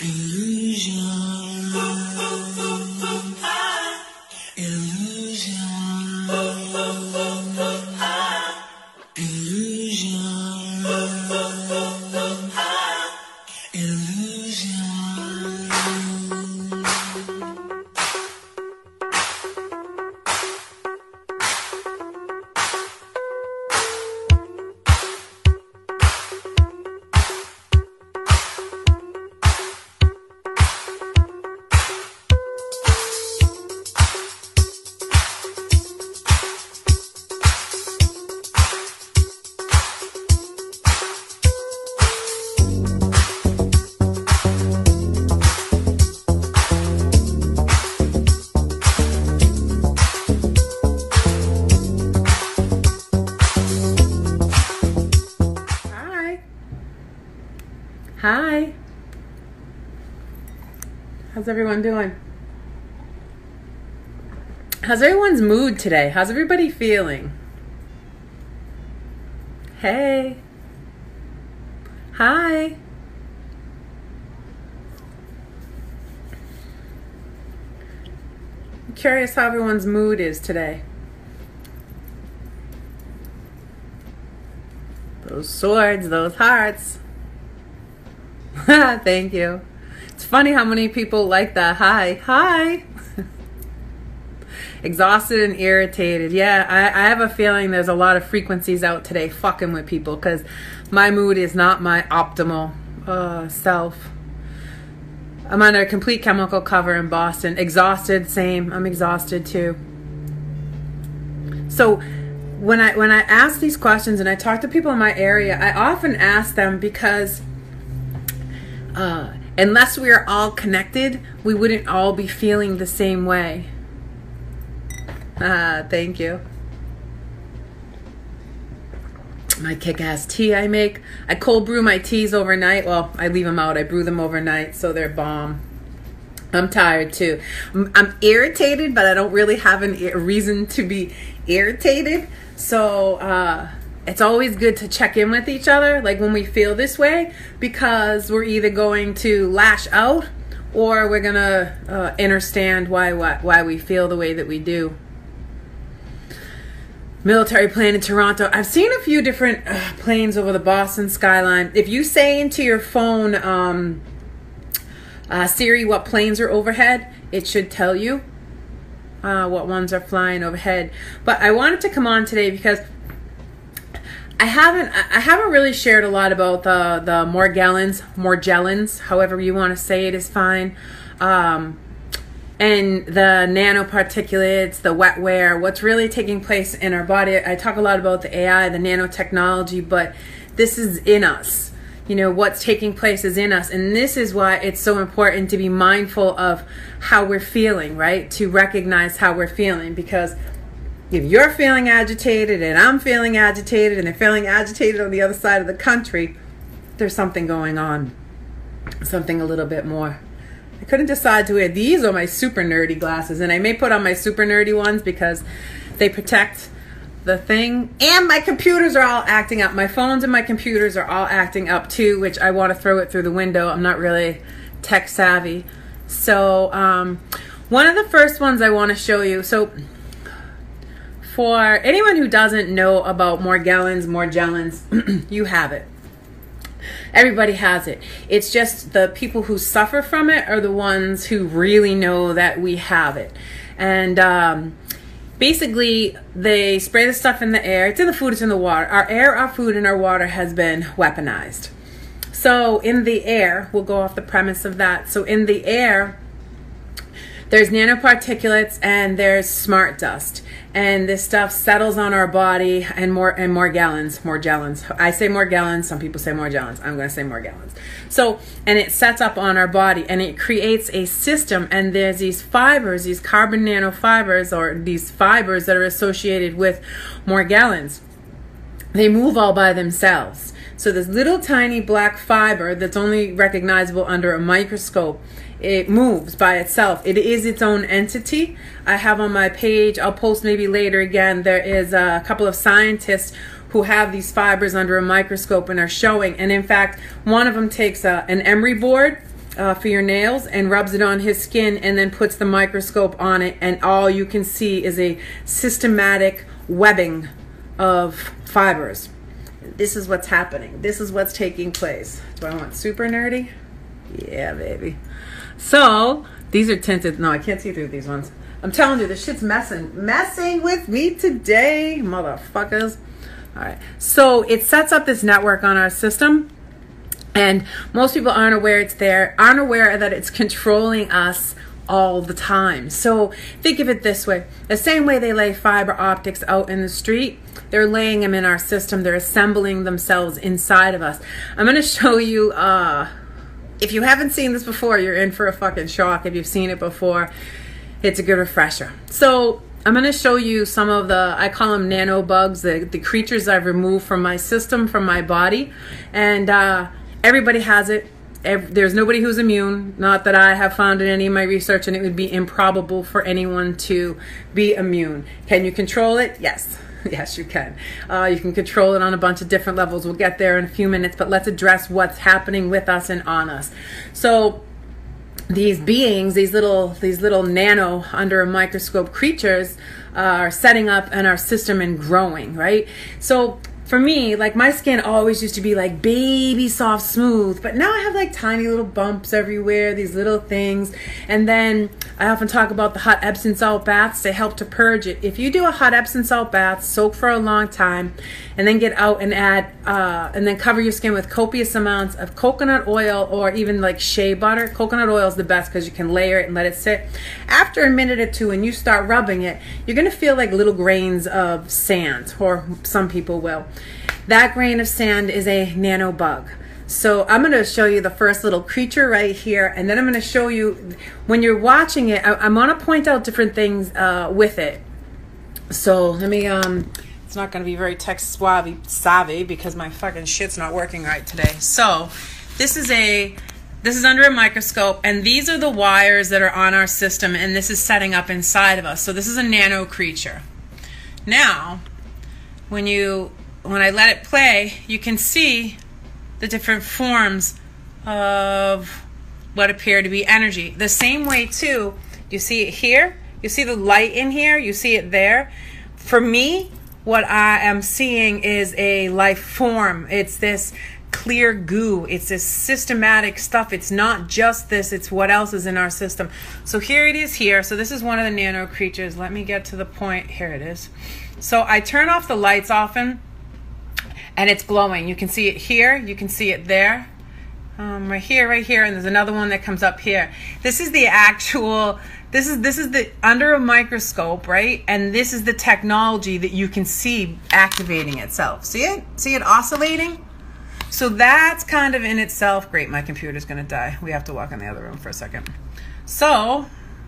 Illusion, illusion, illusion, illusion. Hi. How's everyone doing? How's everyone's mood today? How's everybody feeling? Hey. Hi. I'm curious how everyone's mood is today. Those swords, those hearts. Thank you. It's funny how many people like that. Hi. Exhausted and irritated. Yeah, I have a feeling there's a lot of frequencies out today fucking with people because my mood is not my optimal self. I'm under a complete chemical cover in Boston. Exhausted, same. I'm exhausted too. So when I ask these questions and I talk to people in my area, I often ask them because unless we are all connected, we wouldn't all be feeling the same way. Thank you. My kick-ass tea I make. I cold brew my teas overnight. Well, I leave them out. I brew them overnight, so they're bomb. I'm tired too. I'm irritated, but I don't really have a reason to be irritated. So, it's always good to check in with each other, like when we feel this way, because we're either going to lash out or we're gonna understand why we feel the way that we do. Military plane in Toronto. I've seen a few different planes over the Boston skyline. If you say into your phone, Siri, what planes are overhead, it should tell you what ones are flying overhead. But I wanted to come on today because I haven't really shared a lot about the Morgellons, however you want to say it is fine, and the nanoparticulates, the wetware, what's really taking place in our body. I talk a lot about the AI, the nanotechnology, but this is in us. You know, what's taking place is in us, and this is why it's so important to be mindful of how we're feeling, right? To recognize how we're feeling, because if you're feeling agitated and I'm feeling agitated and they're feeling agitated on the other side of the country, there's something going on. Something a little bit more. I couldn't decide to wear these or my super nerdy glasses. And I may put on my super nerdy ones because they protect the thing. And my computers are all acting up. My phones and my computers are all acting up too, which I want to throw it through the window. I'm not really tech savvy. So one of the first ones I want to show you. So for anyone who doesn't know about Morgellons, you have it. Everybody has it. It's just the people who suffer from it are the ones who really know that we have it. And basically, they spray the stuff in the air. It's in the food, it's in the water. Our air, our food, and our water has been weaponized. So in the air, we'll go off the premise of that. So in the air, there's nanoparticulates and there's smart dust. And this stuff settles on our body and Morgellons. I say Morgellons, some people say Morgellons. I'm going to say Morgellons. So, and it sets up on our body and it creates a system, and there's these fibers, these carbon nanofibers, or these fibers that are associated with Morgellons. They move all by themselves. So this little tiny black fiber that's only recognizable under a microscope, it moves by itself. It is its own entity. I have on my page, I'll post maybe later again, there is a couple of scientists who have these fibers under a microscope and are showing. And in fact, one of them takes an emery board for your nails and rubs it on his skin and then puts the microscope on it, and all you can see is a systematic webbing of fibers. This is what's happening. This is what's taking place. Do I want super nerdy? Yeah, baby. So these are tinted. No, I can't see through these ones. I'm telling you, this shit's messing with me today, motherfuckers. All right. So it sets up this network on our system, and most people aren't aware it's there, aren't aware that it's controlling us all the time. So think of it this way. The same way they lay fiber optics out in the street, they're laying them in our system. They're assembling themselves inside of us. I'm going to show you, if you haven't seen this before, you're in for a fucking shock. If you've seen it before, it's a good refresher. So I'm going to show you some of the, I call them nano bugs, the creatures I've removed from my system, from my body. And everybody has it. There's nobody who's immune. Not that I have found in any of my research, and it would be improbable for anyone to be immune. Can you control it? Yes. Yes, you can. You can control it on a bunch of different levels. We'll get there in a few minutes, but let's address what's happening with us and on us. So these beings, these little nano under a microscope creatures are setting up in our system and growing, right? So for me, like, my skin always used to be like baby soft smooth, but now I have like tiny little bumps everywhere, these little things. And then I often talk about the hot Epsom salt baths. They help to purge it. If you do a hot Epsom salt bath, soak for a long time, and then get out and add and then cover your skin with copious amounts of coconut oil, or even like shea butter. Coconut oil is the best because you can layer it and let it sit. After a minute or two, and you start rubbing it, you're going to feel like little grains of sand, or some people will. That grain of sand is a nano bug. So I'm going to show you the first little creature right here, and then I'm going to show you, when you're watching it, I'm going to point out different things with it. So let me, it's not going to be very tech savvy because my fucking shit's not working right today. So this is under a microscope, and these are the wires that are on our system, and this is setting up inside of us. So this is a nano creature. Now, when I let it play, you can see the different forms of what appear to be energy. The same way too, you see it here, you see the light in here, you see it there. For me, what I am seeing is a life form. It's this clear goo. It's this systematic stuff. It's not just this, it's what else is in our system. So here it is here. So this is one of the nano creatures. Let me get to the point. Here it is. So I turn off the lights often, and it's glowing. You can see it here. You can see it there. Right here, and there's another one that comes up here. This is the actual, this is the under a microscope, right? And this is the technology that you can see activating itself. See it? See it oscillating? So that's kind of in itself. Great, my computer's gonna die. We have to walk in the other room for a second. So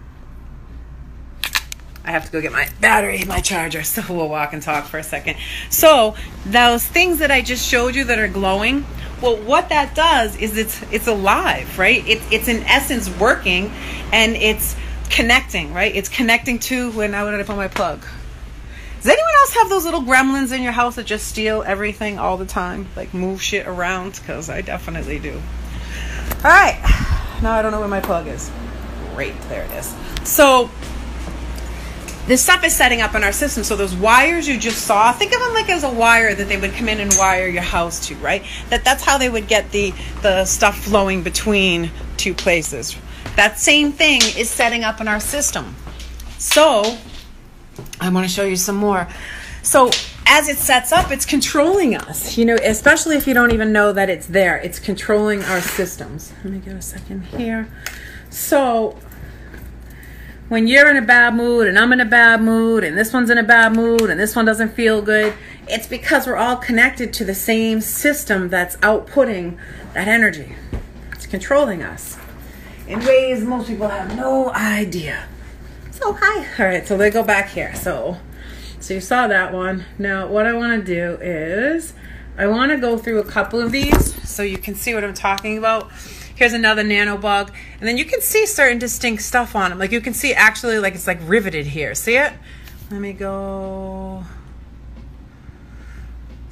I have to go get my battery, my charger, so we'll walk and talk for a second. So those things that I just showed you that are glowing, well, what that does is it's alive, right? It's in essence working, and it's connecting, right? It's connecting to, now where did I put my plug? Does anyone else have those little gremlins in your house that just steal everything all the time? Like move shit around? Because I definitely do. All right. Now I don't know where my plug is. Great. There it is. So this stuff is setting up in our system. So those wires you just saw, think of them like as a wire that they would come in and wire your house to, right? That's how they would get the stuff flowing between two places. That same thing is setting up in our system. So I want to show you some more. So as it sets up, it's controlling us, especially if you don't even know that it's there. It's controlling our systems. Let me get a second here. So when you're in a bad mood, and I'm in a bad mood, and this one's in a bad mood, and this one doesn't feel good, it's because we're all connected to the same system that's outputting that energy. It's controlling us in ways most people have no idea. So hi. All right, so they go back here. So you saw that one. Now what I want to do is I want to go through a couple of these so you can see what I'm talking about. Here's another nano bug, and then you can see certain distinct stuff on them. Like you can see actually like it's like riveted here. See it? Let me go.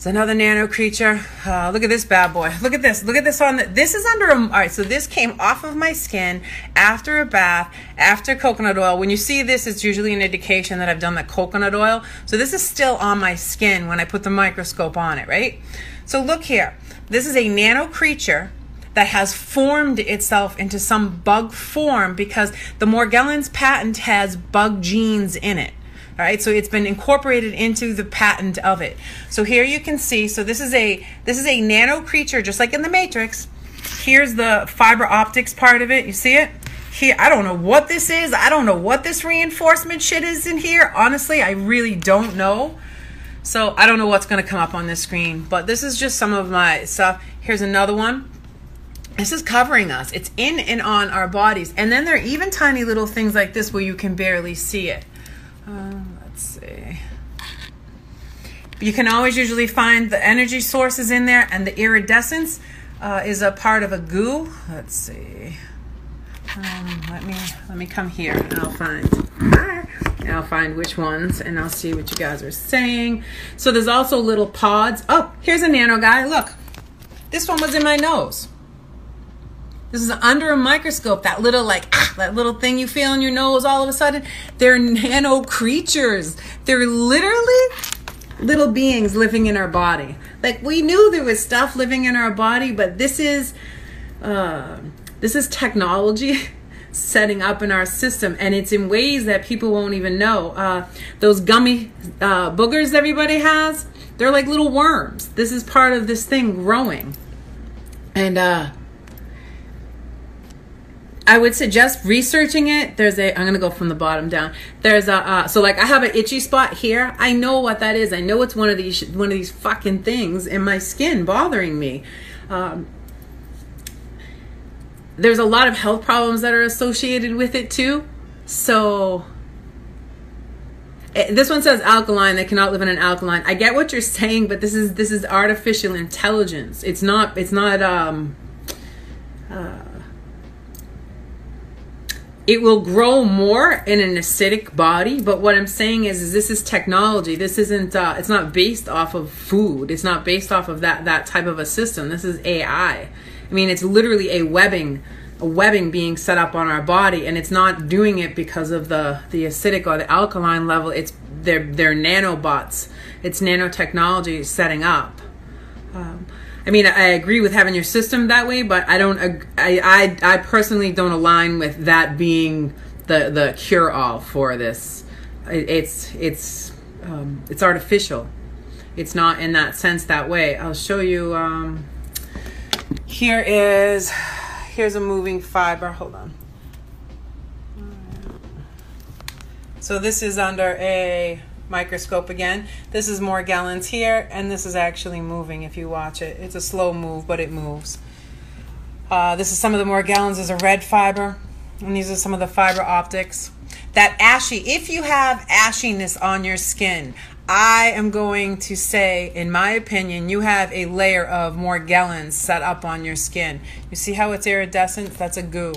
It's another nano creature. Look at this bad boy. Look at this. Look at this on the, this is under a, all right, so this came off of my skin after a bath, after coconut oil. When you see this, it's usually an indication that I've done the coconut oil. So this is still on my skin when I put the microscope on it, right? So look here. This is a nano creature that has formed itself into some bug form because the Morgellons patent has bug genes in it. All right, so it's been incorporated into the patent of it. So here you can see, so this is a nano creature, just like in the Matrix. Here's the fiber optics part of it. You see it? Here, I don't know what this is. I don't know what this reinforcement shit is in here. Honestly, I really don't know. So I don't know what's going to come up on this screen, but this is just some of my stuff. Here's another one. This is covering us. It's in and on our bodies. And then there are even tiny little things like this where you can barely see it. Let's see. You can always usually find the energy sources in there, and the iridescence is a part of a goo. Let's see. Let me come here and I'll find which ones, and I'll see what you guys are saying. So there's also little pods. Oh, here's a nano guy. Look, this one was in my nose. This is under a microscope, that little that little thing you feel in your nose all of a sudden. They're nano creatures. They're literally little beings living in our body. Like, we knew there was stuff living in our body, but this is technology setting up in our system, and it's in ways that people won't even know. Those gummy boogers everybody has, they're like little worms. This is part of this thing growing. And I would suggest researching it. I'm going to go from the bottom down. So like I have an itchy spot here. I know what that is. I know it's one of these fucking things in my skin bothering me. There's a lot of health problems that are associated with it too. So this one says alkaline. They cannot live in an alkaline. I get what you're saying, but this is artificial intelligence. It's not it will grow more in an acidic body, but what I'm saying is this is technology. This isn't, it's not based off of food. It's not based off of that type of a system. This is AI. I mean, it's literally a webbing being set up on our body, and it's not doing it because of the acidic or the alkaline level. It's they're nanobots. It's nanotechnology setting up. I mean, I agree with having your system that way, but I personally don't align with that being the cure-all for this. It's artificial. It's not in that sense that way. I'll show you. Here's a moving fiber. Hold on. So this is under a microscope again. This is Morgellons here, and this is actually moving if you watch it. It's a slow move, but it moves. This is some of the Morgellons. There's a red fiber, and these are some of the fiber optics. That ashy, if you have ashiness on your skin, I am going to say, in my opinion, you have a layer of Morgellons set up on your skin. You see how it's iridescent? That's a goo.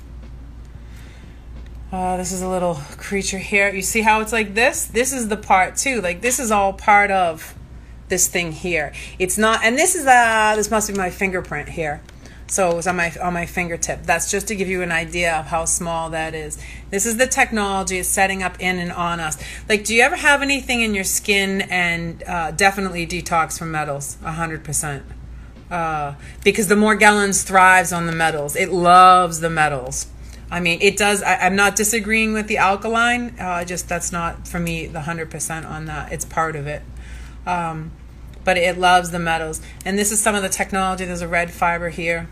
This is a little creature here. You see how it's like this? This is the part too. Like, this is all part of this thing here. It's not, and this is this must be my fingerprint here. So it's on my fingertip. That's just to give you an idea of how small that is. This is the technology. It's setting up in and on us. Like, do you ever have anything in your skin? And definitely detox from metals, 100%. Because the Morgellons thrives on the metals. It loves the metals. I mean, it does. I'm not disagreeing with the alkaline. Just that's not for me the 100% on that. It's part of it. But it loves the metals. And this is some of the technology. There's a red fiber here.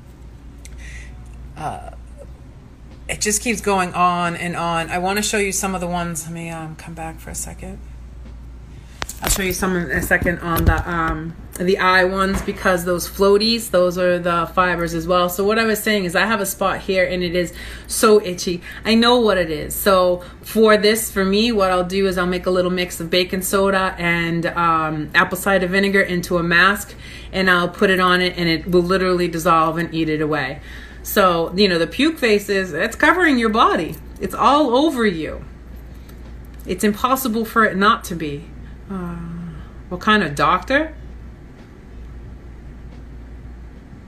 It just keeps going on and on. I want to show you some of the ones. Let me come back for a second. I'll show you some in a second on the eye ones, because those floaties, those are the fibers as well. So what I was saying is I have a spot here and it is so itchy. I know what it is. So for me, what I'll do is I'll make a little mix of baking soda and apple cider vinegar into a mask, and I'll put it on it, and it will literally dissolve and eat it away. So, you know, the puke faces, it's covering your body. It's all over you. It's impossible for it not to be. What kind of doctor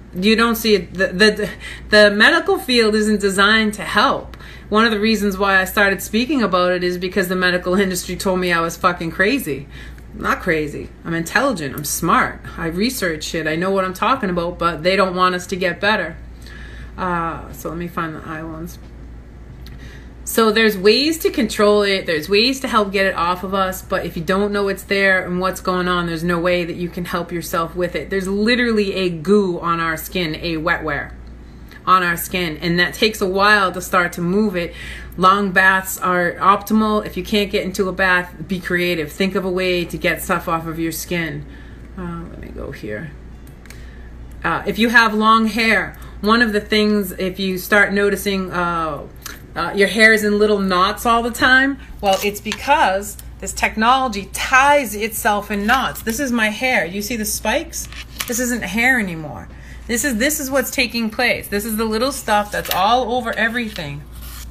You don't see it. The medical field isn't designed to help. One of the reasons why I started speaking about it is because the medical industry told me I was fucking crazy. I'm not crazy. I'm intelligent. I'm smart. I research shit. I know what I'm talking about, but they don't want us to get better. So let me find the eye ones. So there's ways to control it. There's ways to help get it off of us. But if you don't know it's there and what's going on, there's no way that you can help yourself with it. There's literally a goo on our skin, a wetware on our skin. And that takes a while to start to move it. Long baths are optimal. If you can't get into a bath, be creative. Think of a way to get stuff off of your skin. Let me go here. If you have long hair, one of the things, if you start noticing your hair is in little knots all the time, well, it's because this technology ties itself in knots. This is my hair. You see the spikes? This isn't hair anymore. This is what's taking place. This is the little stuff that's all over everything.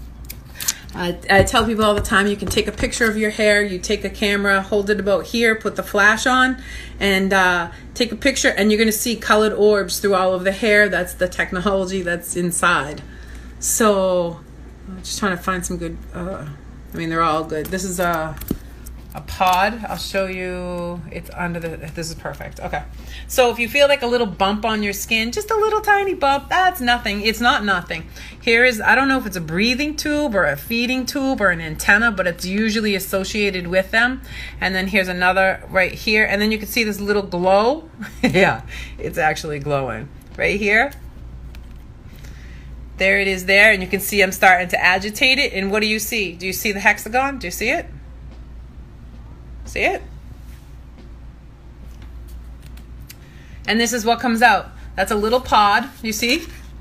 I tell people all the time, you can take a picture of your hair, you take a camera, hold it about here, put the flash on, and take a picture, and you're going to see colored orbs through all of the hair. That's the technology that's inside. So I'm just trying to find some good, they're all good. This is a pod. I'll show you. It's under this is perfect. Okay. So if you feel like a little bump on your skin, just a little tiny bump, that's nothing. It's not nothing. Here is, I don't know if it's a breathing tube or a feeding tube or an antenna, but it's usually associated with them. And then here's another right here. And then you can see this little glow. Yeah, it's actually glowing right here. There it is there. And you can see I'm starting to agitate it. And what do you see? Do you see the hexagon? Do you see it? See it? And this is what comes out. That's a little pod, you see?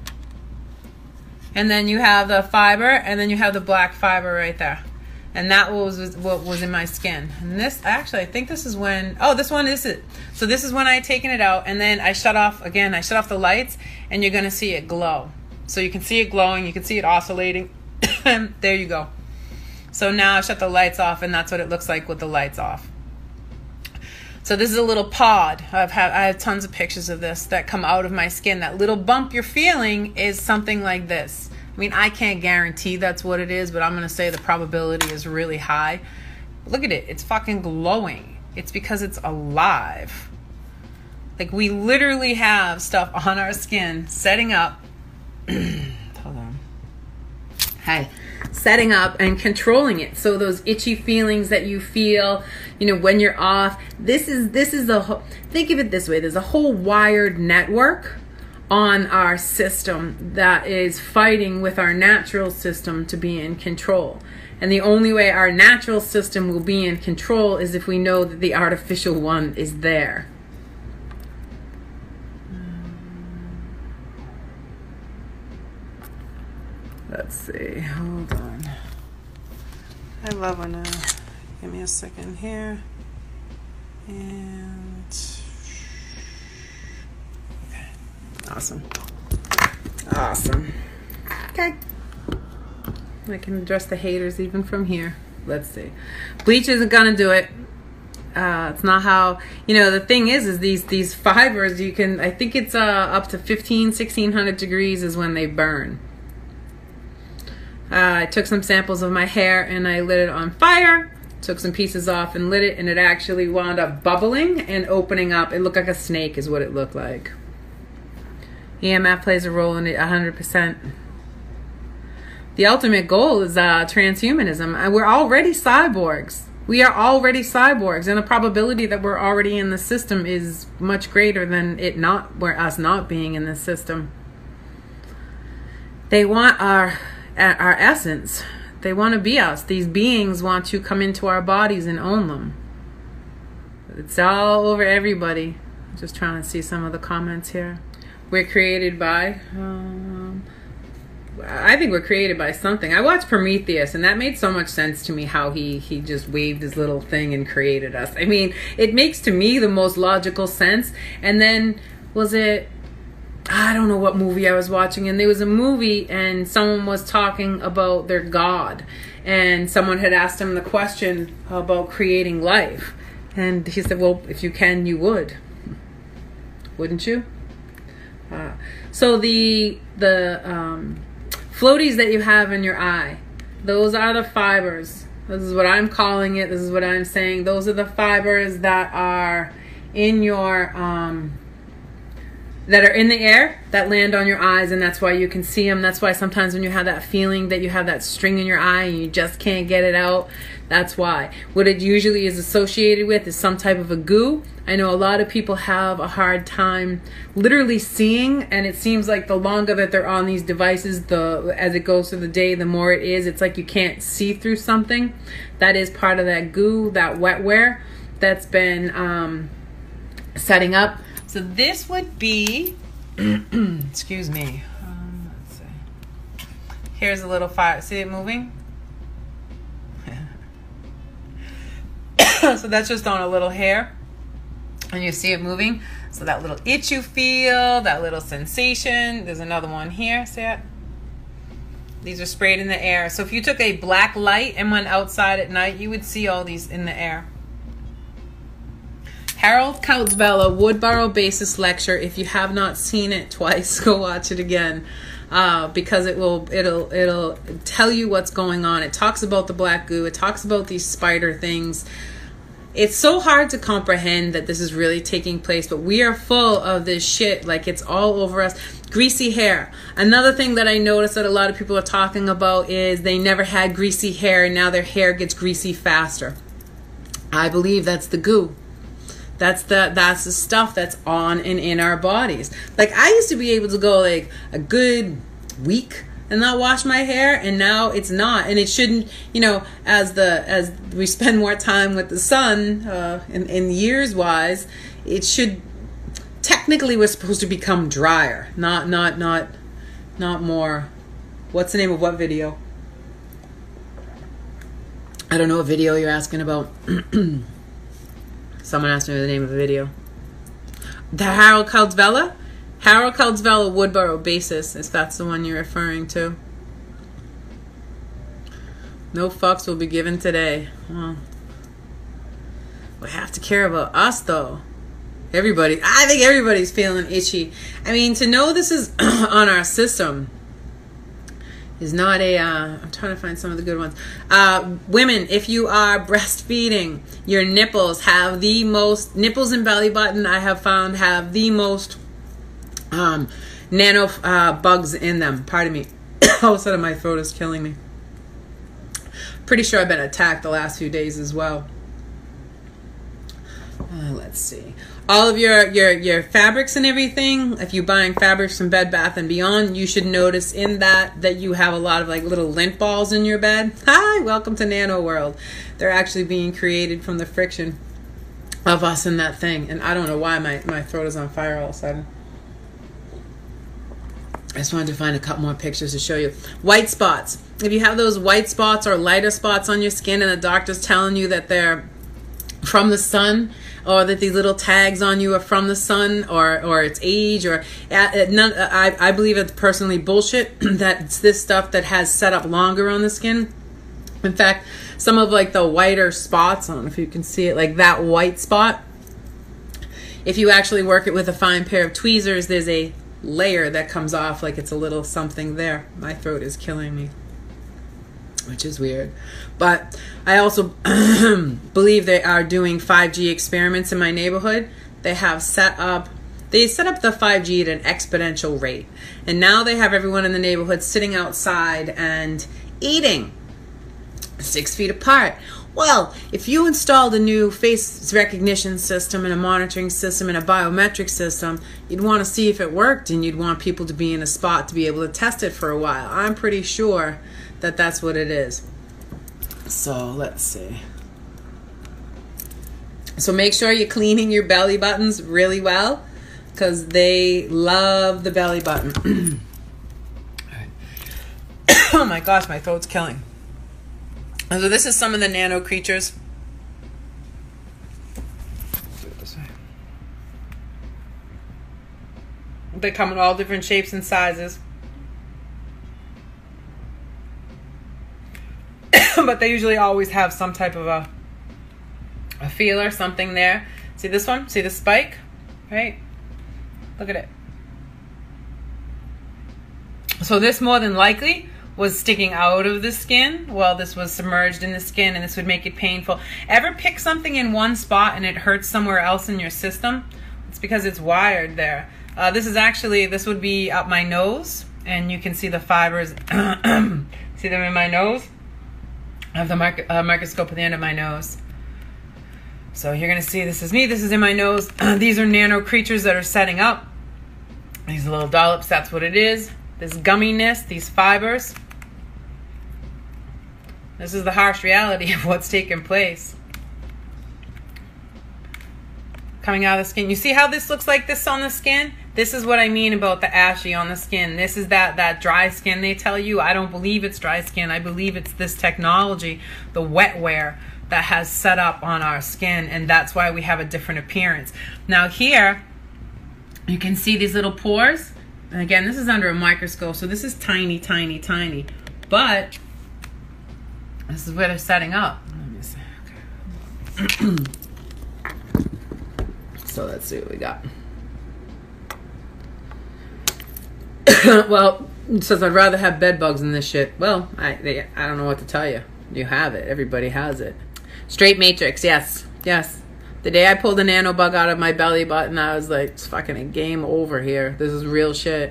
And then you have the fiber, and then you have the black fiber right there. And that was what was in my skin. And this, actually, I think this is when, this one is it. So this is when I had taken it out, and then I shut off the lights, and you're going to see it glow. So you can see it glowing, you can see it oscillating. There you go. So now I shut the lights off, and that's what it looks like with the lights off. So this is a little pod. I have tons of pictures of this that come out of my skin. That little bump you're feeling is something like this. I mean, I can't guarantee that's what it is, but I'm going to say the probability is really high. Look at it. It's fucking glowing. It's because it's alive. Like, we literally have stuff on our skin setting up. Hold on. Hi. Setting up and controlling it. So those itchy feelings that you feel, when you're off, this is think of it this way. There's a whole wired network on our system that is fighting with our natural system to be in control. And the only way our natural system will be in control is if we know that the artificial one is there. Let's see. Hold on. I love when give me a second here. And okay. Awesome. Okay. I can address the haters even from here. Let's see. Bleach isn't gonna do it. It's not how, the thing is these fibers, you can, I think it's up to 1600 degrees is when they burn. I took some samples of my hair and I lit it on fire, took some pieces off and lit it, and it actually wound up bubbling and opening up. It looked like a snake is what it looked like. EMF plays a role in it 100%. The ultimate goal is transhumanism. We're already cyborgs. We are already cyborgs, and the probability that we're already in the system is much greater than us not being in the system. They want our essence. They want to be us. These beings want to come into our bodies and own them. It's all over everybody. I'm just trying to see some of the comments here. We're created by I think we're created by something. I watched Prometheus, and that made so much sense to me, how he just waved his little thing and created us. I mean, it makes to me the most logical sense. And then I don't know what movie I was watching, and there was a movie and someone was talking about their God, and someone had asked him the question about creating life, and he said, well, if you can, you would. Wouldn't you? So the floaties that you have in your eye, those are the fibers. This is what I'm calling it. This is what I'm saying. Those are the fibers that are in your that are in the air that land on your eyes, and that's why you can see them. That's why sometimes when you have that feeling that you have that string in your eye and you just can't get it out, that's why. What it usually is associated with is some type of a goo. I know a lot of people have a hard time literally seeing, and it seems like the longer that they're on these devices, as it goes through the day, the more it is. It's like you can't see through something. That is part of that goo, that wetware that's been setting up. So this would be, excuse me, let's see. Here's a little fire. See it moving? So that's just on a little hair. And you see it moving. So that little itch you feel, that little sensation. There's another one here. See it? These are sprayed in the air. So if you took a black light and went outside at night, you would see all these in the air. Harold Kautzvella, Woodborough Basis Lecture. If you have not seen it twice, go watch it again, because it'll tell you what's going on. It talks about the black goo. It talks about these spider things. It's so hard to comprehend that this is really taking place, but we are full of this shit. Like, it's all over us. Greasy hair. Another thing that I noticed that a lot of people are talking about is they never had greasy hair, and now their hair gets greasy faster. I believe that's the goo. That's the stuff that's on and in our bodies. Like, I used to be able to go like a good week and not wash my hair, and now it's not. And it shouldn't, as we spend more time with the sun, in years wise, it should, technically we're supposed to become drier, not more. What's the name of what video? I don't know what video you're asking about. Someone asked me the name of the video. The Harold Kautzvella? Harold Kautzvella, Woodborough Basis, if that's the one you're referring to. No fucks will be given today. Well, we have to care about us, though. Everybody. I think everybody's feeling itchy. I mean, to know this is on our system is not a, I'm trying to find some of the good ones. Women, if you are breastfeeding, your nipples have the most, nipples and belly button, I have found, have the most nano bugs in them. Pardon me. All of a sudden my throat is killing me. Pretty sure I've been attacked the last few days as well. Let's see. All of your fabrics and everything, if you're buying fabrics from Bed Bath & Beyond, you should notice in that you have a lot of like little lint balls in your bed. Hi, welcome to Nano World. They're actually being created from the friction of us in that thing. And I don't know why my throat is on fire all of a sudden. I just wanted to find a couple more pictures to show you. White spots. If you have those white spots or lighter spots on your skin and the doctor's telling you that they're from the sun, or that these little tags on you are from the sun, or it's age, or I believe it's personally bullshit that it's this stuff that has set up longer on the skin. In fact, some of like the whiter spots, I don't know if you can see it, like that white spot, if you actually work it with a fine pair of tweezers, there's a layer that comes off like it's a little something there. My throat is killing me, which is weird. But I also believe they are doing 5G experiments in my neighborhood. They set up the 5G at an exponential rate. And now they have everyone in the neighborhood sitting outside and eating 6 feet apart. Well, if you installed a new face recognition system and a monitoring system and a biometric system, you'd want to see if it worked, and you'd want people to be in a spot to be able to test it for a while. I'm pretty sure that that's what it is. So let's see. So make sure you're cleaning your belly buttons really well, because they love the belly button. All right. Oh my gosh, my throat's killing. And so this is some of the nano creatures. Let's do it this way. They come in all different shapes and sizes. But they usually always have some type of a feeler, something there. See this one? See the spike? Right? Look at it. So this more than likely was sticking out of the skin while this was submerged in the skin, and this would make it painful. Ever pick something in one spot and it hurts somewhere else in your system? It's because it's wired there. This would be up my nose, and you can see the fibers. See them in my nose? I have the microscope at the end of my nose. So you're going to see this is me. This is in my nose. These are nano creatures that are setting up. These little dollops, that's what it is. This gumminess, these fibers. This is the harsh reality of what's taking place. Coming out of the skin. You see how this looks like this on the skin? This is what I mean about the ashy on the skin. This is that dry skin they tell you. I don't believe it's dry skin. I believe it's this technology, the wetware, that has set up on our skin, and that's why we have a different appearance. Now here, you can see these little pores. And again, this is under a microscope, so this is tiny, tiny, tiny. But this is where they're setting up. Let me see. Okay. So let's see what we got. Well, it says I'd rather have bed bugs than this shit. Well, I don't know what to tell you. You have it. Everybody has it. Straight matrix, yes. Yes. The day I pulled a nano bug out of my belly button, I was like, it's fucking a game over here. This is real shit.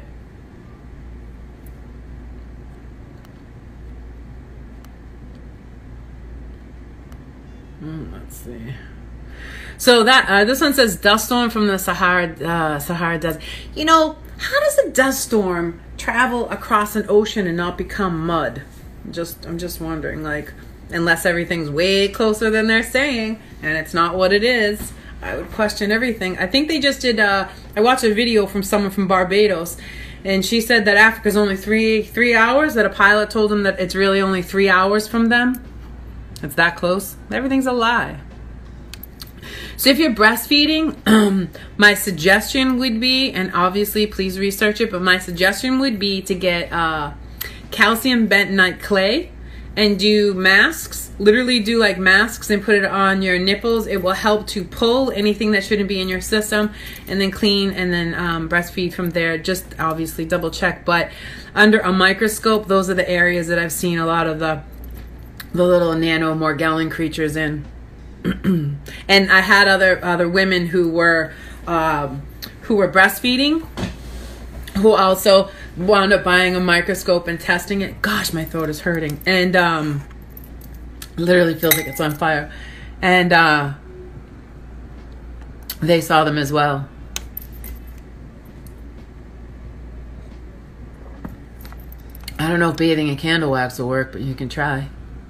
Let's see. So that this one says dust storm from the Sahara Desert. You know, how does a dust storm travel across an ocean and not become mud? I'm just wondering, like, unless everything's way closer than they're saying and it's not what it is, I would question everything. I think they just did I watched a video from someone from Barbados, and she said that Africa's only three hours, that a pilot told them that it's really only 3 hours from them. It's that close. Everything's a lie. So if you're breastfeeding, my suggestion would be, and obviously please research it, but my suggestion would be to get calcium bentonite clay and do masks. Literally do like masks and put it on your nipples. It will help to pull anything that shouldn't be in your system, and then clean, and then breastfeed from there. Just obviously double check, but under a microscope, those are the areas that I've seen a lot of the little nano Morgellon creatures in. And I had other women who were breastfeeding, who also wound up buying a microscope and testing it. Gosh, my throat is hurting, and literally feels like it's on fire. And they saw them as well. I don't know if bathing in candle wax will work, but you can try.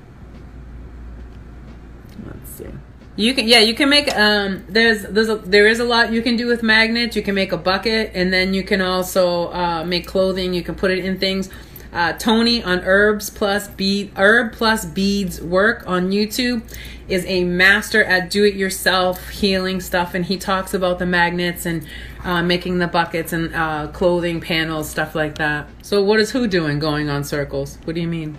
Let's see. You can make there is a lot you can do with magnets. You can make a bucket, and then you can also make clothing. You can put it in things. Tony on Herb Plus Beads Work on YouTube is a master at do-it-yourself healing stuff, and he talks about the magnets and making the buckets and clothing panels, stuff like that. So what is who doing going on circles? What do you mean?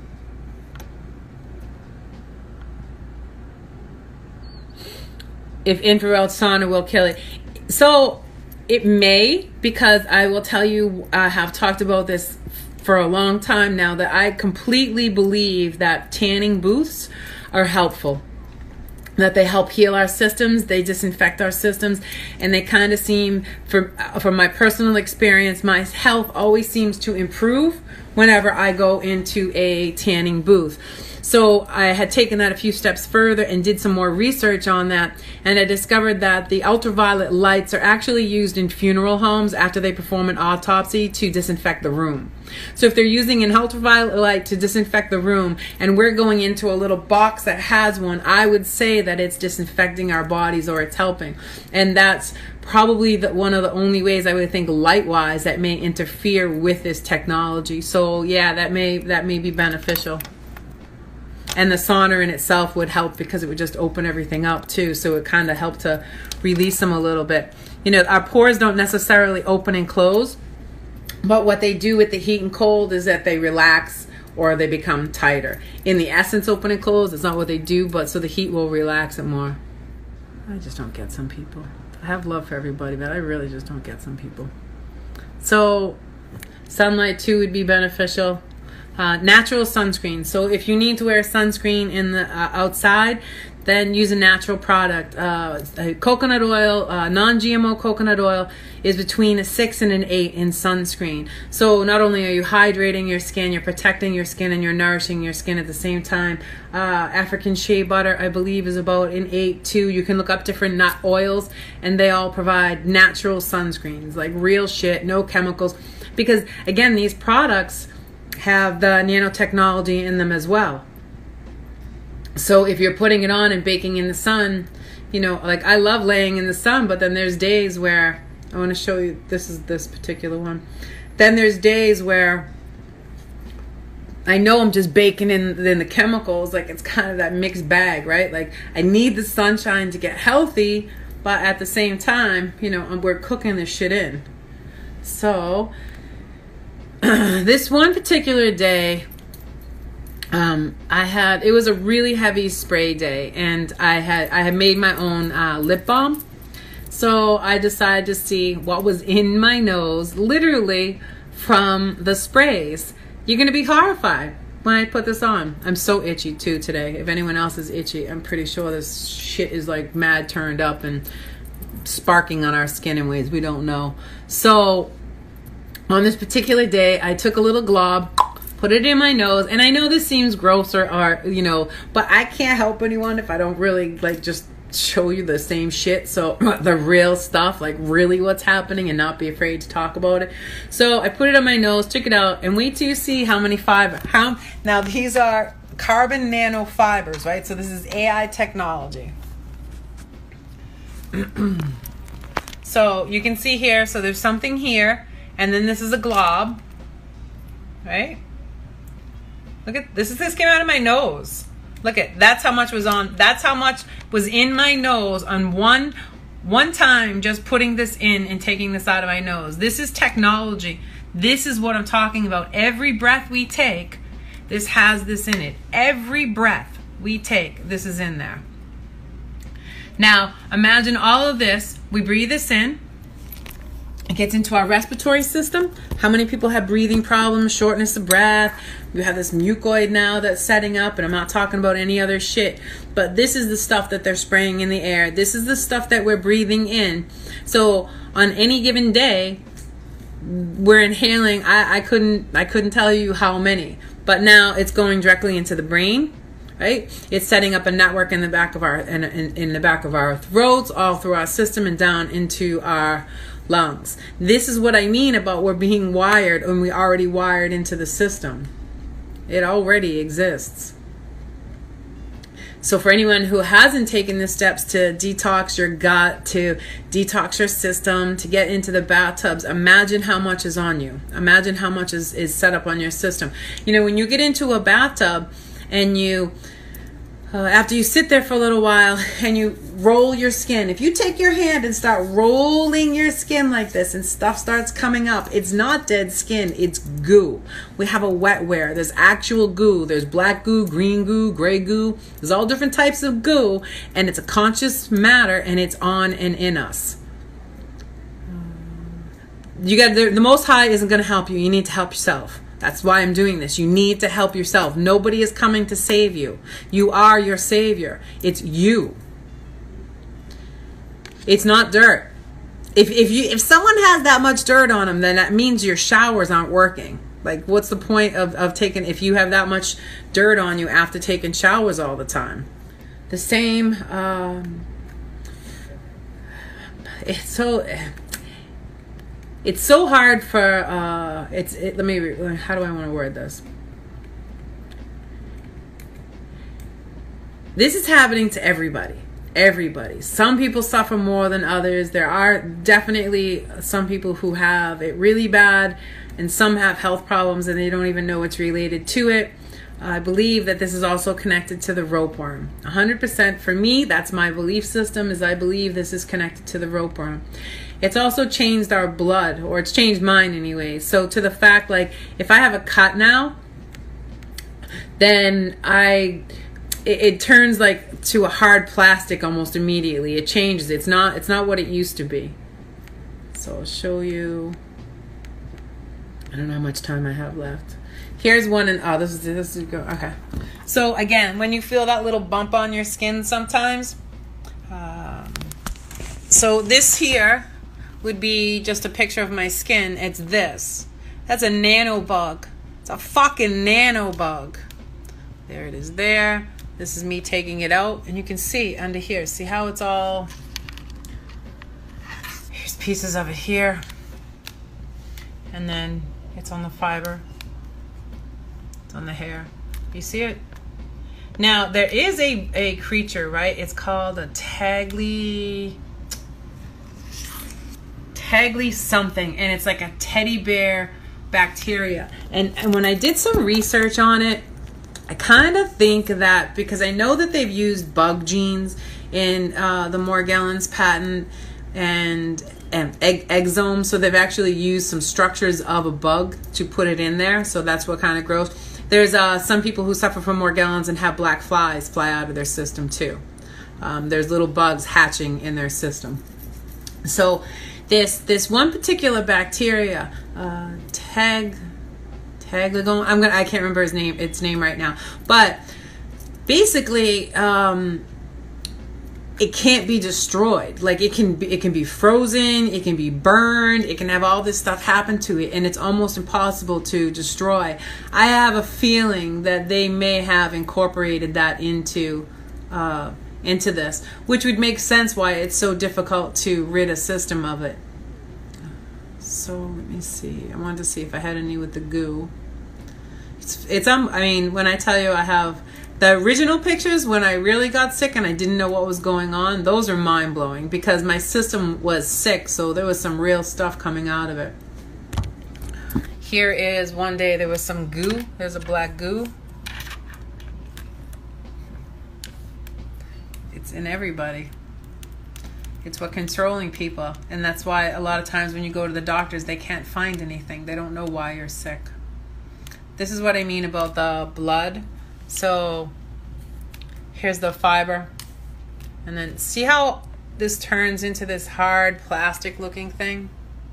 If infrared sauna will kill it. So it may, because I will tell you, I have talked about this for a long time now, that I completely believe that tanning booths are helpful. That they help heal our systems, they disinfect our systems, and they kind of seem, from my personal experience, my health always seems to improve whenever I go into a tanning booth. So I had taken that a few steps further and did some more research on that, and I discovered that the ultraviolet lights are actually used in funeral homes after they perform an autopsy to disinfect the room. So if they're using an ultraviolet light to disinfect the room, and we're going into a little box that has one, I would say that it's disinfecting our bodies, or it's helping. And that's probably one of the only ways I would think light-wise that may interfere with this technology. So yeah, that may be beneficial. And the sauna in itself would help, because it would just open everything up too. So it kind of helped to release them a little bit. You know, our pores don't necessarily open and close, but what they do with the heat and cold is that they relax, or they become tighter. In the essence, open and close, it's not what they do, but so the heat will relax it more. I just don't get some people. I have love for everybody, but I really just don't get some people. So Sunlight too would be beneficial. Natural sunscreen. So if you need to wear sunscreen in the outside, then use a natural product. Coconut oil, non-GMO coconut oil is between a 6 and an 8 in sunscreen. So not only are you hydrating your skin, you're protecting your skin and you're nourishing your skin at the same time. African shea butter, I believe, is about an 8 too. You can look up different nut oils and they all provide natural sunscreens, like real shit, no chemicals. Because again, these products have the nanotechnology in them as well. So if you're putting it on and baking in the sun, you know, like I love laying in the sun, but then there's days where, I want to show you, this is this particular one. Then there's days where I know I'm just baking in the chemicals, like it's kind of that mixed bag, right? Like I need the sunshine to get healthy, but at the same time, you know, we're cooking this shit in. So this one particular day, it was a really heavy spray day, and I had made my own lip balm. So I decided to see what was in my nose, literally from the sprays. You're gonna be horrified when I put this on. I'm so itchy too today. If anyone else is itchy, I'm pretty sure this shit is like mad turned up and sparking on our skin in ways we don't know. So on this particular day, I took a little glob, put it in my nose, and I know this seems gross or you know, but I can't help anyone if I don't really like just show you the same shit. So the real stuff, like really what's happening, and not be afraid to talk about it. So I put it on my nose, took it out, and wait till you see how many now these are carbon nanofibers, right? So this is AI technology. So you can see here, so there's something here, and then this is a glob, right? Look at this. This came out of my nose. Look at, that's how much was on. That's how much was in my nose on one time, just putting this in and taking this out of my nose. This is technology. This is what I'm talking about. Every breath we take, this has this in it. Every breath we take, this is in there. Now, imagine all of this. We breathe this in. It gets into our respiratory system. How many people have breathing problems, shortness of breath? You have this mucoid now that's setting up, and I'm not talking about any other shit. But this is the stuff that they're spraying in the air. This is the stuff that we're breathing in. So on any given day, we're inhaling. I couldn't tell you how many. But now it's going directly into the brain. Right? It's setting up a network in the back of our in the back of our throats, all through our system and down into our lungs. This is what I mean about we're being wired, and we already wired into the system. It already exists. So for anyone who hasn't taken the steps to detox your gut, to detox your system, to get into the bathtubs, imagine how much is on you. Imagine how much is set up on your system. You know, when you get into a bathtub and you after you sit there for a little while and you roll your skin, if you take your hand and start rolling your skin like this and stuff starts coming up, it's not dead skin, it's goo. We have a wetware. There's actual goo. There's black goo, green goo, gray goo. There's all different types of goo, and it's a conscious matter, and it's on and in us. You got the Most High isn't going to help you. You need to help yourself. That's why I'm doing this. You need to help yourself. Nobody is coming to save you. You are your savior. It's you. It's not dirt. If someone has that much dirt on them, then that means your showers aren't working. Like, what's the point of taking, if you have that much dirt on you after taking showers all the time? The same, it's so hard for, how do I want to word this? This is happening to everybody. Everybody. Some people suffer more than others. There are definitely some people who have it really bad, and some have health problems and they don't even know it's related to it. I believe that this is also connected to the ropeworm. 100% for me, that's my belief system, is I believe this is connected to the ropeworm. It's also changed our blood, or it's changed mine anyway. So to the fact, like, if I have a cut now, then it turns like to a hard plastic almost immediately. It changes. It's not what it used to be. So I'll show you. I don't know how much time I have left. Here's one, and oh, this is good. Okay. So again, when you feel that little bump on your skin sometimes, so this here would be just a picture of my skin. It's this. That's a nano bug. It's a fucking nano bug. There it is there. This is me taking it out, and you can see under here. See how it's all... Here's pieces of it here. And then it's on the fiber. It's on the hair. You see it? Now, there is a creature, right? It's called a Tagli something, and it's like a teddy bear bacteria. And when I did some research on it, I kind of think that, because I know that they've used bug genes in the Morgellons patent and exome, so they've actually used some structures of a bug to put it in there, so that's what kind of grows. There's some people who suffer from Morgellons and have black flies fly out of their system too. There's little bugs hatching in their system. So this one particular bacteria, Tagligone, I can't remember its name right now, but basically it can't be destroyed. Like it can be frozen, it can be burned, it can have all this stuff happen to it, and it's almost impossible to destroy. I have a feeling that they may have incorporated that into this, which would make sense why it's so difficult to rid a system of it. So let me see. I wanted to see if I had any with the goo. I mean, when I tell you I have the original pictures when I really got sick and I didn't know what was going on, those are mind-blowing because my system was sick, so there was some real stuff coming out of it. Here is one day there was some goo. There's a black goo. It's in everybody. It's what controlling people, and that's why a lot of times when you go to the doctors, they can't find anything. They don't know why you're sick. This is what I mean about the blood. So here's the fiber, and then see how this turns into this hard plastic looking thing?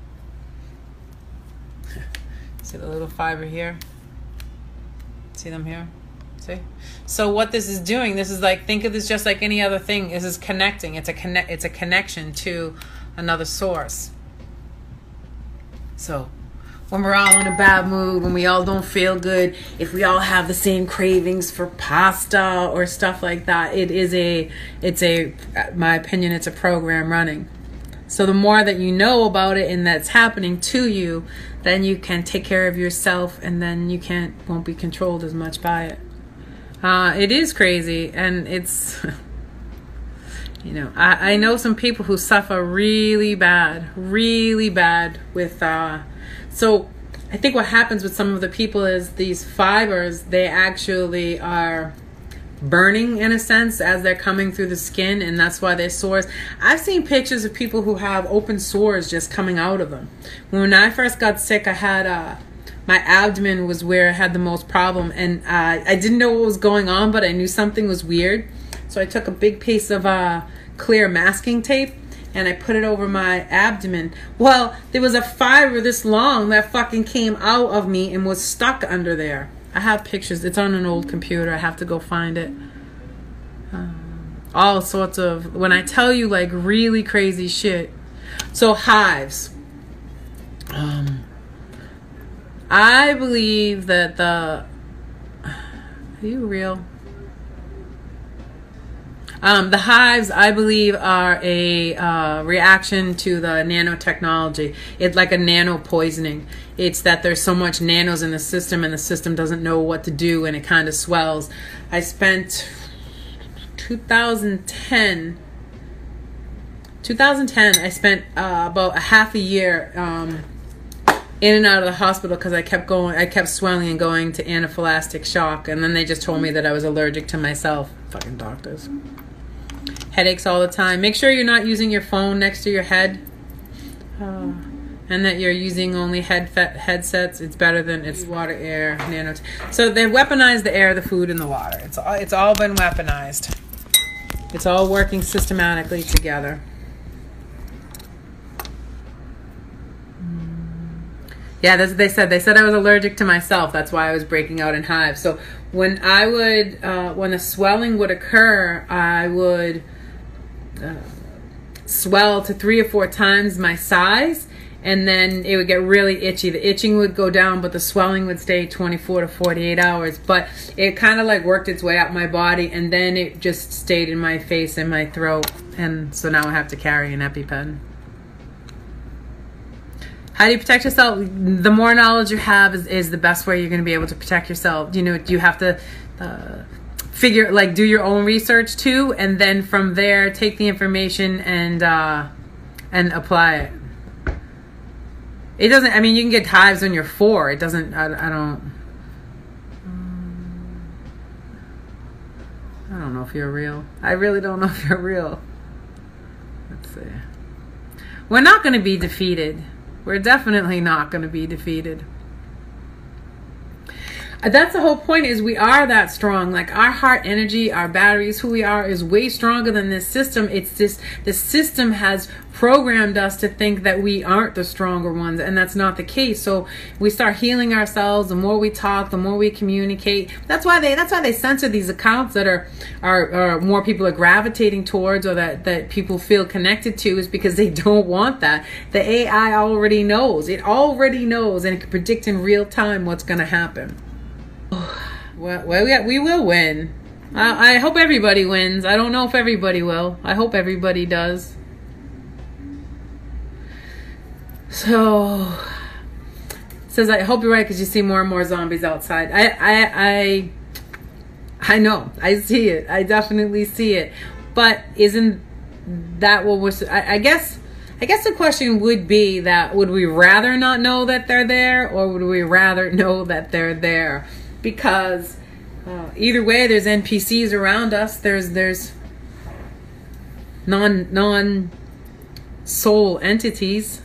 See the little fiber here? See them here? See? So what this is doing, this is like, think of this just like any other thing. This is connecting. It's a connection to another source. So when we're all in a bad mood, when we all don't feel good, if we all have the same cravings for pasta or stuff like that, my opinion, it's a program running. So the more that you know about it and that's happening to you, then you can take care of yourself, and then you won't be controlled as much by it. It is crazy, and it's, you know, I know some people who suffer really bad with, so I think what happens with some of the people is these fibers, they actually are burning in a sense as they're coming through the skin, and that's why they're sores. I've seen pictures of people who have open sores just coming out of them. When I first got sick, I had my abdomen was where I had the most problem, and I didn't know what was going on, but I knew something was weird. So I took a big piece of clear masking tape and I put it over my abdomen. Well, there was a fiber this long that fucking came out of me and was stuck under there. I have pictures. It's on an old computer. I have to go find it. All sorts of, when I tell you, like, really crazy shit. So hives. I believe that are you real? The hives, I believe, are a reaction to the nanotechnology. It's like a nano poisoning. It's that there's so much nanos in the system, and the system doesn't know what to do, and it kind of swells. I spent 2010, I spent about a half a year in and out of the hospital because I kept swelling and going to anaphylactic shock, and then they just told me that I was allergic to myself. Fucking doctors. Headaches all the time. Make sure you're not using your phone next to your head, and that you're using only headsets. It's better than it's water, air, nano. So they've weaponized the air, the food, and the water. It's all been weaponized. It's all working systematically together. Yeah, that's what they said. They said I was allergic to myself. That's why I was breaking out in hives. So when I would, when the swelling would occur, I would swell to 3 or 4 times my size, and then it would get really itchy. The itching would go down, but the swelling would stay 24 to 48 hours. But it kind of like worked its way up my body, and then it just stayed in my face and my throat. And so now I have to carry an EpiPen. How do you protect yourself? The more knowledge you have is the best way you're going to be able to protect yourself. You know, you have to figure, like, do your own research too, and then from there take the information and apply it. It doesn't, I mean, you can get hives when you're 4. It doesn't, I don't know if you're real. I really don't know if you're real. Let's see. We're not going to be defeated. We're definitely not going to be defeated. That's the whole point, is we are that strong. Like, our heart energy, our batteries, who we are is way stronger than this system. It's just, the system has programmed us to think that we aren't the stronger ones, and that's not the case. So we start healing ourselves. The more we talk, the more we communicate. That's why they censor these accounts that are more people are gravitating towards, or that people feel connected to, is because they don't want that. The AI already knows. It already knows, and it can predict in real time what's going to happen. Well, we will win. I hope everybody wins. I don't know if everybody will. I hope everybody does. So, it says, I hope you're right, because you see more and more zombies outside. I know. I see it. I definitely see it. But isn't that what was... I guess the question would be that, would we rather not know that they're there, or would we rather know that they're there? Because either way, there's NPCs around us. There's non-soul entities.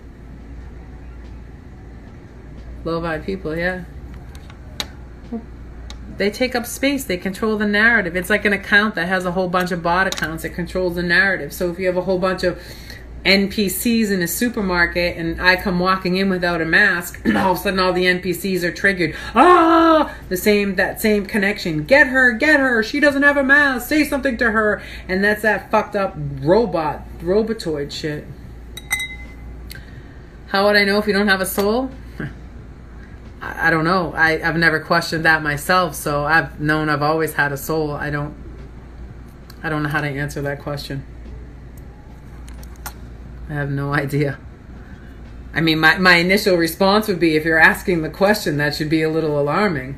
Low-vibe people, yeah. They take up space. They control the narrative. It's like an account that has a whole bunch of bot accounts. It controls the narrative. So if you have a whole bunch of NPCs in a supermarket, and I come walking in without a mask, all of a sudden all the NPCs are triggered. That same connection. Get her. She doesn't have a mask. Say something to her. And that's that fucked up robotoid shit. How would I know if you don't have a soul? I don't know. I've never questioned that myself, so I've known I've always had a soul. I don't know how to answer that question. I have no idea. I mean, my initial response would be, if you're asking the question, that should be a little alarming.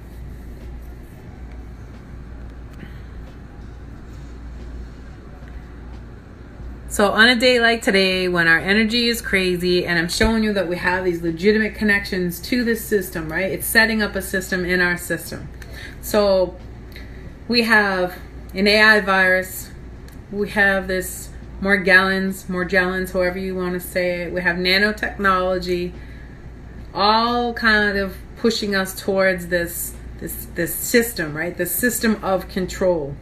So on a day like today, when our energy is crazy, and I'm showing you that we have these legitimate connections to this system, right? It's setting up a system in our system. So we have an AI virus. We have this Morgellons, however you want to say it. We have nanotechnology, all kind of pushing us towards this system, right? The system of control.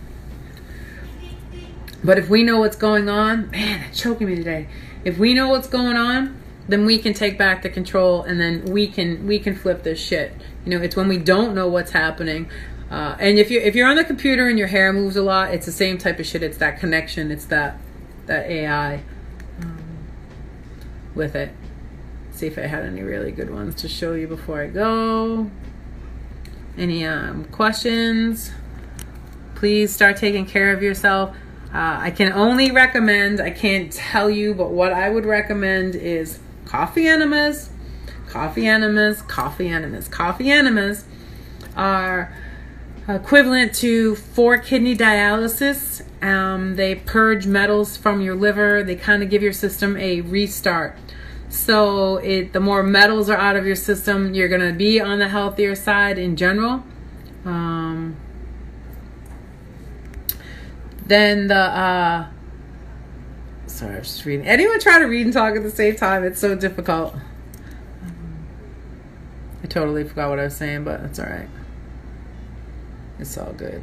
But if we know what's going on, man, it's choking me today. If we know what's going on, then we can take back the control, and then we can flip this shit. You know, it's when we don't know what's happening. And if you're on the computer and your hair moves a lot, it's the same type of shit. It's that connection. It's that AI with it. See if I had any really good ones to show you before I go. Any questions? Please start taking care of yourself. I can only recommend, I can't tell you, but what I would recommend is coffee enemas. Coffee enemas are equivalent to 4 kidney dialysis. They purge metals from your liver. They kind of give your system a restart. So the more metals are out of your system, you're going to be on the healthier side in general. Then sorry, I'm just reading. Anyone try to read and talk at the same time? It's so difficult. I totally forgot what I was saying, but it's all right. It's all good.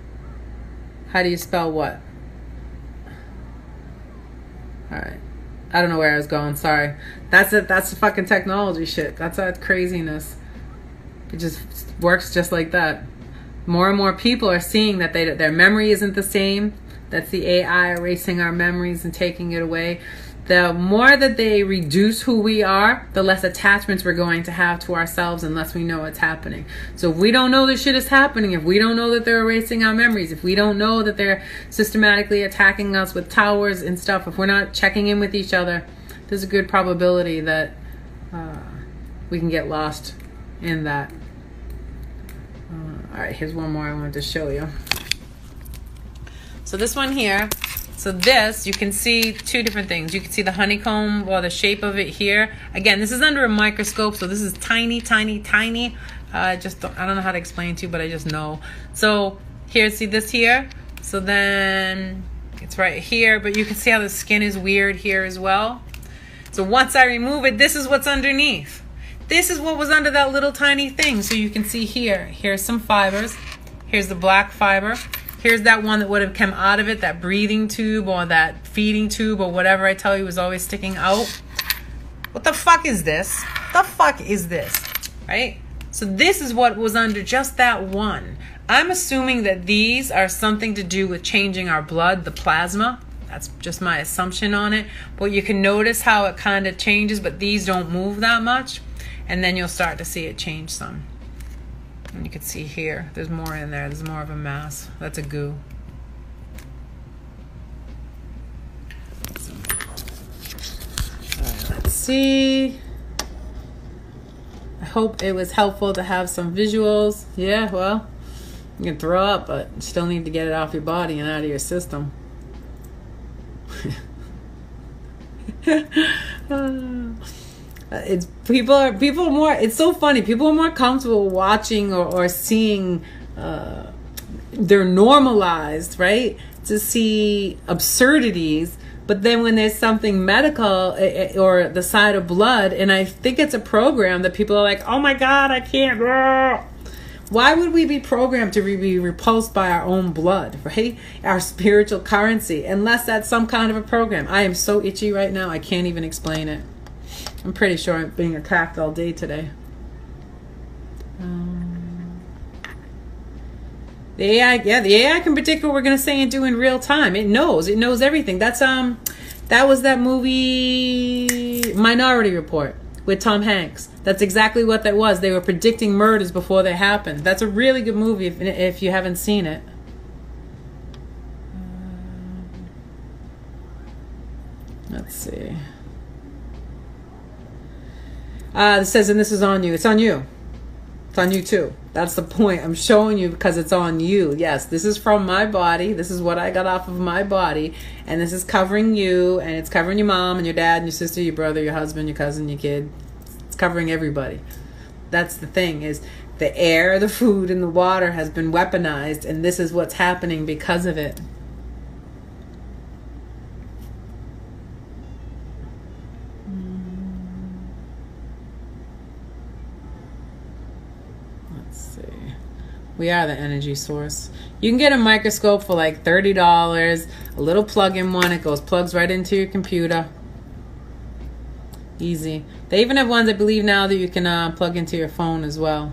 How do you spell what? All right. I don't know where I was going. Sorry. That's it. That's the fucking technology shit. That's that craziness. It just works just like that. More and more people are seeing that their memory isn't the same. That's the AI erasing our memories and taking it away. The more that they reduce who we are, the less attachments we're going to have to ourselves unless we know what's happening. So if we don't know this shit is happening, if we don't know that they're erasing our memories, if we don't know that they're systematically attacking us with towers and stuff, if we're not checking in with each other, there's a good probability that we can get lost in that. All right, here's one more I wanted to show you. So this one here, so this, you can see two different things. You can see the honeycomb or the shape of it here. Again, this is under a microscope, so this is tiny, tiny, tiny. I don't know how to explain to you, but I just know. So here, see this here? So then it's right here, but you can see how the skin is weird here as well. So once I remove it, this is what's underneath. This is what was under that little tiny thing. So you can see here, here's some fibers. Here's the black fiber. Here's that one that would have come out of it, that breathing tube or that feeding tube or whatever I tell you was always sticking out. What the fuck is this? The fuck is this? Right? So this is what was under just that one. I'm assuming that these are something to do with changing our blood, the plasma. That's just my assumption on it. But you can notice how it kind of changes, but these don't move that much. And then you'll start to see it change some. And you can see here, there's more in there. There's more of a mass. That's a goo. All right, let's see. I hope it was helpful to have some visuals. Yeah, well, you can throw up, but you still need to get it off your body and out of your system. It's people are more, it's so funny, people are more comfortable watching or seeing they're normalized, right, to see absurdities, but then when there's something medical or the side of blood, and I think it's a program that people are like, oh my god, I can't. Why would we be programmed to be repulsed by our own blood, right? Our spiritual currency, unless that's some kind of a program. I am so itchy right now, I can't even explain it. I'm pretty sure I'm being attacked all day today. The AI can predict what we're gonna say and do in real time. It knows everything. That's that was that movie Minority Report with Tom Hanks. That's exactly what that was. They were predicting murders before they happened. That's a really good movie if you haven't seen it. Let's see. It says, and this is on you. It's on you. It's on you too. That's the point. I'm showing you because it's on you. Yes, this is from my body. This is what I got off of my body. And this is covering you. And it's covering your mom and your dad and your sister, your brother, your husband, your cousin, your kid. It's covering everybody. That's the thing, is the air, the food, and the water has been weaponized. And this is what's happening because of it. We are the energy source. You can get a microscope for like $30. A little plug-in one. It plugs right into your computer. Easy. They even have ones, I believe, now that you can plug into your phone as well.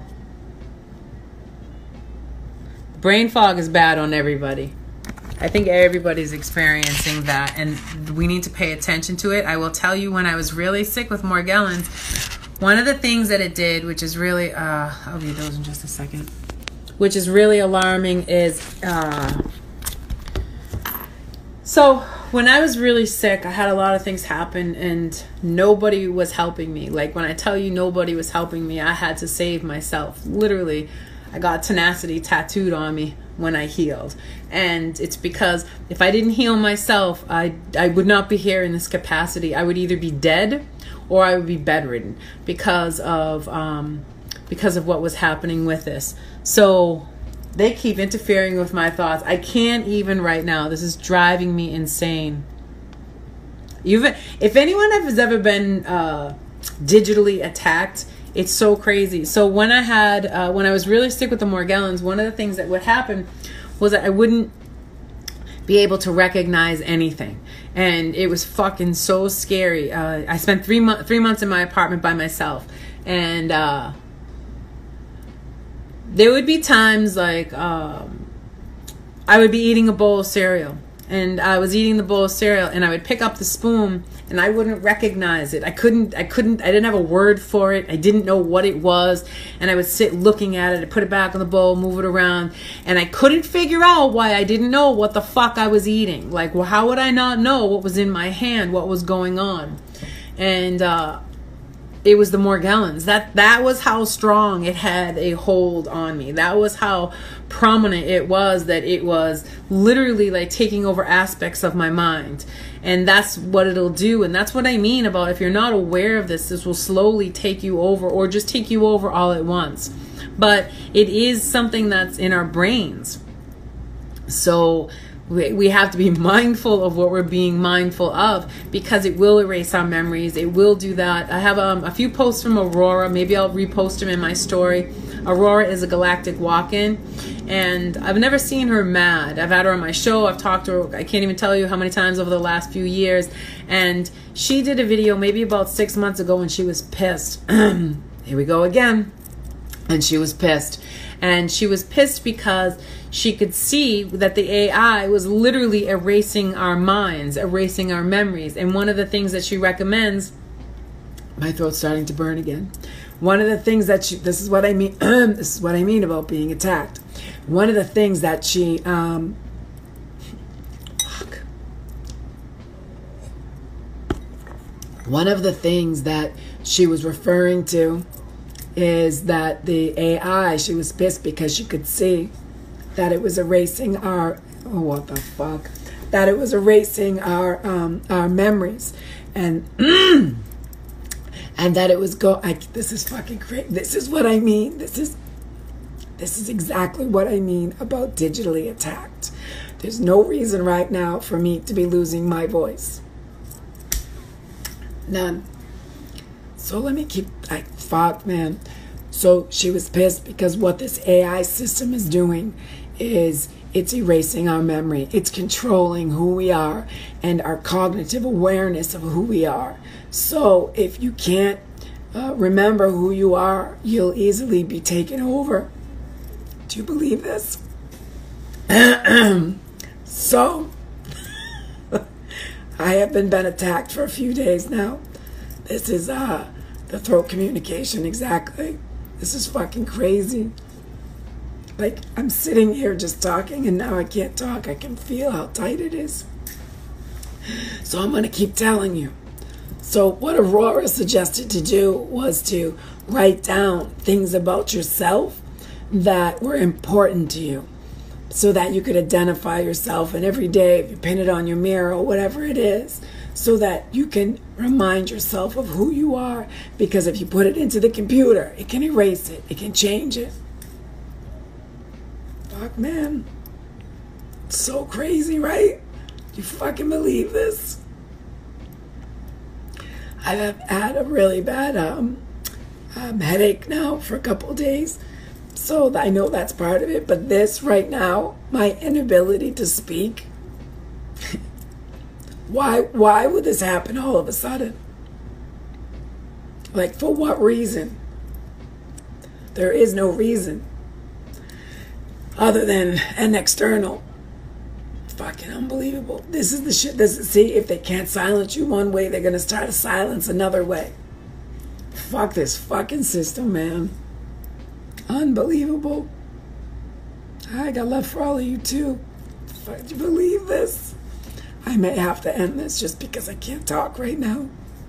Brain fog is bad on everybody. I think everybody's experiencing that, and we need to pay attention to it. I will tell you, when I was really sick with Morgellons, one of the things that it did, which is really, I'll read those in just a second, which is really alarming, is so when I was really sick, I had a lot of things happen and nobody was helping me. Like, when I tell you nobody was helping me, I had to save myself. Literally, I got tenacity tattooed on me when I healed. And it's because if I didn't heal myself, I would not be here in this capacity. I would either be dead or I would be bedridden because of what was happening with this. So they keep interfering with my thoughts. I can't even right now. This is driving me insane. If anyone has ever been digitally attacked, it's so crazy. So when I was really sick with the Morgellons, one of the things that would happen was that I wouldn't be able to recognize anything. And it was fucking so scary. I spent 3 months in my apartment by myself, and there would be times like I would be eating a bowl of cereal, and I was eating the bowl of cereal, and I would pick up the spoon and I wouldn't recognize it. I didn't have a word for it. I didn't know what it was. And I would sit looking at it. I put it back in the bowl, move it around. And I couldn't figure out why I didn't know what the fuck I was eating. Like, well, how would I not know what was in my hand, what was going on? And it was the Morgellons. That was how strong it had a hold on me. That was how prominent it was, that it was literally like taking over aspects of my mind. And that's what it'll do. And that's what I mean about, if you're not aware of this will slowly take you over, or just take you over all at once. But it is something that's in our brains. So we have to be mindful of what we're being mindful of, because it will erase our memories. It will do that. I have a few posts from Aurora. Maybe I'll repost them in my story. Aurora is a galactic walk-in, and I've never seen her mad. I've had her on my show. I've talked to her, I can't even tell you how many times over the last few years. And she did a video maybe about 6 months ago, and she was pissed. Here we go again. And she was pissed. And she was pissed because she could see that the AI was literally erasing our minds, erasing our memories. And one of the things that she recommends, my throat's starting to burn again. One of the things that this is what I mean, this is what I mean about being attacked. One of the things that she, one of the things that she was referring to is that the AI, she was pissed because she could see that it was erasing our, oh, what the fuck, that it was erasing our memories, and and that it was this is fucking crazy. This is what I mean. This is exactly what I mean about digitally attacked. There's no reason right now for me to be losing my voice. None. So let me keep, fuck, man. So she was pissed because what this AI system is doing is it's erasing our memory. It's controlling who we are and our cognitive awareness of who we are. So if you can't remember who you are, you'll easily be taken over. Do you believe this? So I have been attacked for a few days now. This is the throat communication, exactly. This is fucking crazy. Like, I'm sitting here just talking, and now I can't talk. I can feel how tight it is. So I'm going to keep telling you. So what Aurora suggested to do was to write down things about yourself that were important to you, so that you could identify yourself. And every day, if you pin it on your mirror or whatever it is, so that you can remind yourself of who you are. Because if you put it into the computer, it can erase it. It can change it. Fuck, man. It's so crazy, right? You fucking believe this? I've had a really bad headache now for a couple of days. So I know that's part of it. But this right now, my inability to speak, why would this happen all of a sudden? Like, for what reason? There is no reason other than an external. Fucking unbelievable. This is the shit. See, if they can't silence you one way, they're going to start to silence another way. Fuck this fucking system, man. Unbelievable. I got love for all of you too. Fuck, do you believe this? I may have to end this just because I can't talk right now.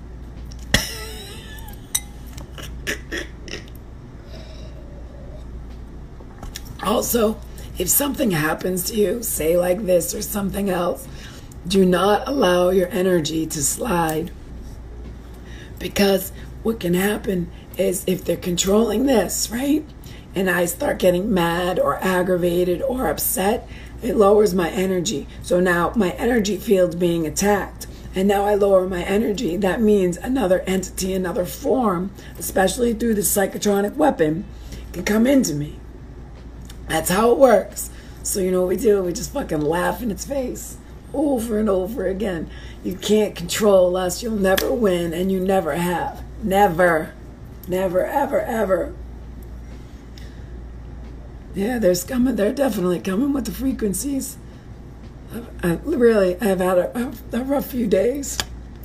Also, if something happens to you, say like this or something else, do not allow your energy to slide. Because what can happen is, if they're controlling this, right, and I start getting mad or aggravated or upset, it lowers my energy. So now my energy field's being attacked. And now I lower my energy. That means another entity, another form, especially through the psychotronic weapon, can come into me. That's how it works. So you know what we do? We just fucking laugh in its face over and over again. You can't control us. You'll never win, and you never have. Never. Never, ever, ever. Yeah, they're definitely coming with the frequencies. I've had a rough few days.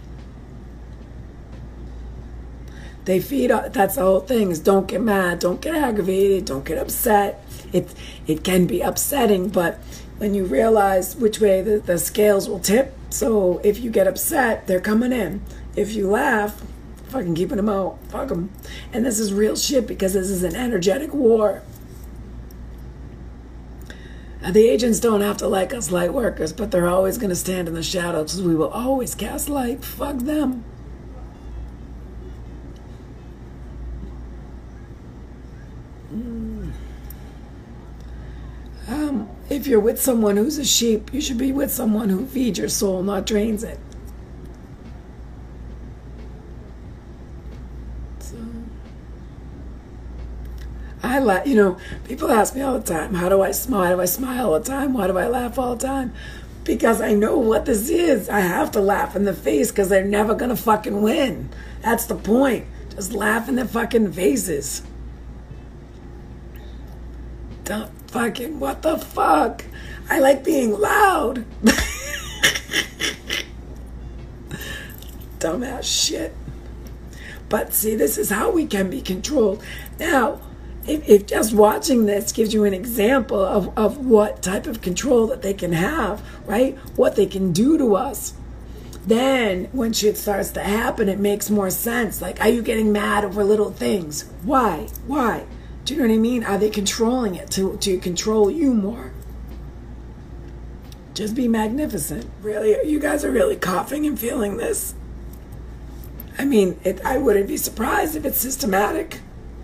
They feed on, that's the whole thing, is don't get mad, don't get aggravated, don't get upset. It can be upsetting, but when you realize which way the scales will tip, so if you get upset, they're coming in. If you laugh, fucking keeping them out, fuck them. And this is real shit because this is an energetic war. The agents don't have to like us light workers, but they're always going to stand in the shadows because we will always cast light. Fuck them. If you're with someone who's a sheep, you should be with someone who feeds your soul, not drains it. So, people ask me all the time, how do I smile? Why do I smile all the time? Why do I laugh all the time? Because I know what this is. I have to laugh in the face because they're never going to fucking win. That's the point. Just laugh in their fucking faces. Don't fucking, what the fuck? I like being loud. Dumbass shit. But see, this is how we can be controlled. Now, if just watching this gives you an example of what type of control that they can have, right? What they can do to us. Then when shit starts to happen, it makes more sense. Like, are you getting mad over little things? Why? Do you know what I mean? Are they controlling it to control you more? Just be magnificent. Really, you guys are really coughing and feeling this. I mean, I wouldn't be surprised if it's systematic.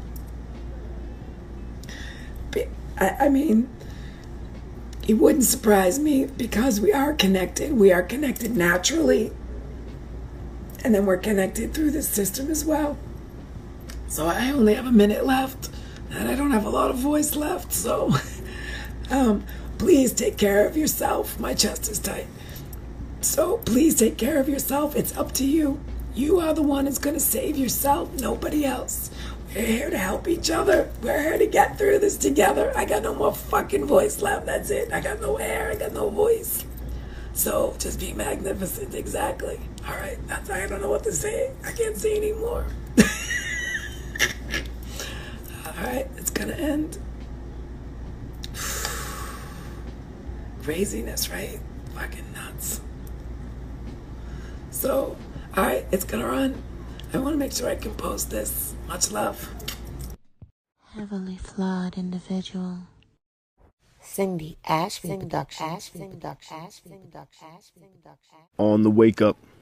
I mean, it wouldn't surprise me because we are connected. We are connected naturally. And then we're connected through this system as well. So I only have a minute left. And I don't have a lot of voice left, so please take care of yourself. My chest is tight. So please take care of yourself. It's up to you. You are the one that's going to save yourself, nobody else. We're here to help each other. We're here to get through this together. I got no more fucking voice left. That's it. I got no hair. I got no voice. So just be magnificent. Exactly. All right. I don't know what to say. I can't say anymore. Alright, it's gonna end. Craziness, right? Fucking nuts. So, alright, it's gonna run. I want to make sure I can post this. Much love. Heavily flawed individual. Cindy Ashby Productions. On the wake up.